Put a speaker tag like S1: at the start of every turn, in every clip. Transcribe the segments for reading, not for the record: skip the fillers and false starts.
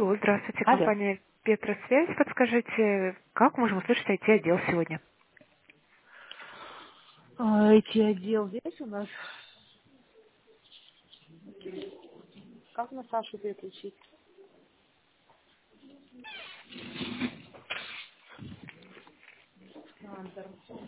S1: Алло, здравствуйте,
S2: Алло.
S1: компания Петросвязь. Подскажите, как можем услышать IT-отдел сегодня?
S2: IT-отдел здесь у нас. Как на Сашу переключить? Андер.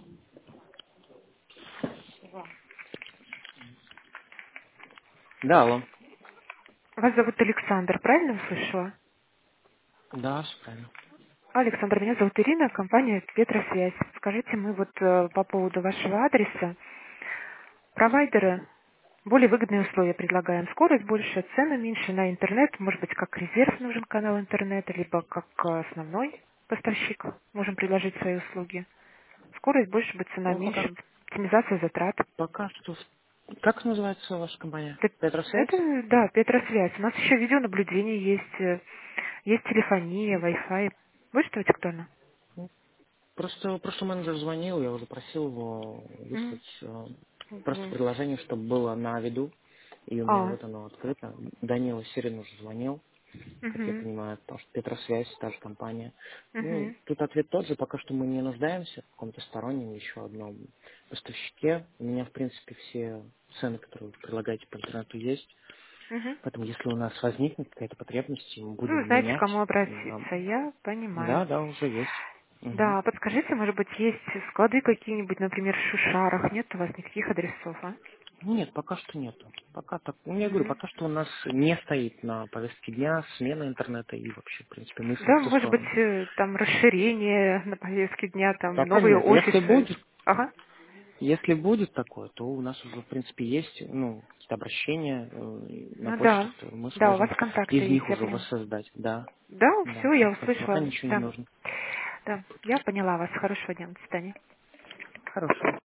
S2: Да, алло.
S1: Вас зовут Александр, правильно услышала?
S2: Да, все правильно.
S1: Александр, меня зовут Ирина, компания Петросвязь. Скажите, мы вот по поводу вашего адреса. Провайдеры более выгодные условия предлагаем. Скорость больше, цены меньше на интернет. Может быть, как резерв нужен канал интернета, либо как основной поставщик можем предложить свои услуги. Скорость больше, быть цена
S2: Ну, пока,
S1: меньше, оптимизация затрат.
S2: пока что... Как называется ваша компания?
S1: Это,
S2: Петросвязь?
S1: да, Петросвязь. У нас еще видеонаблюдение есть, есть телефония, Wi-Fi. Будет что актуально?
S2: Ну, просто менеджер звонил, я уже просил его
S1: М,
S2: выслать просто
S1: мгм.
S2: предложение, чтобы было на виду. И у меня
S1: А,
S2: вот оно открыто. Данила Сирин уже звонил. Как я
S1: мгм,
S2: понимаю, потому что Петросвязь, та же компания. Ну,
S1: мгм,
S2: тут ответ тот же, пока что мы не нуждаемся в каком-то стороннем еще одном поставщике. У меня, в принципе, все цены, которые вы предлагаете по интернету, есть.
S1: мгм.
S2: Поэтому, если у нас возникнет какая-то потребность, и мы
S1: Ну,
S2: будем
S1: вы знаете, к
S2: менять,
S1: кому
S2: нам...
S1: обратиться. Я понимаю.
S2: Да, да, уже есть. Мгм.
S1: Да, подскажите, может быть, есть склады какие-нибудь, например, в Шушарах? Нет у вас никаких адресов, а?
S2: Нет, пока что нету. Пока так, ну, я говорю,
S1: Мгм.
S2: пока что у нас не стоит на повестке дня смена интернета и вообще, в принципе, мысли
S1: Да,
S2: в ту
S1: может быть,
S2: сторону.
S1: там расширение на повестке дня, там
S2: Пока
S1: новые
S2: нет. Если
S1: офисы.
S2: будет,
S1: Ага.
S2: Если будет такое, то у нас уже, в принципе, есть какие-то обращения на
S1: Ну
S2: почту,
S1: да.
S2: то мы
S1: Да, у вас
S2: сможем
S1: контакты
S2: из
S1: есть,
S2: них
S1: я
S2: уже
S1: поняла.
S2: воссоздать. Да,
S1: Да,
S2: да.
S1: все, я
S2: Поэтому пока
S1: услышала.
S2: ничего не
S1: Да.
S2: нужно.
S1: Да, я поняла вас. Хорошего дня. До свидания.
S2: Хорошо.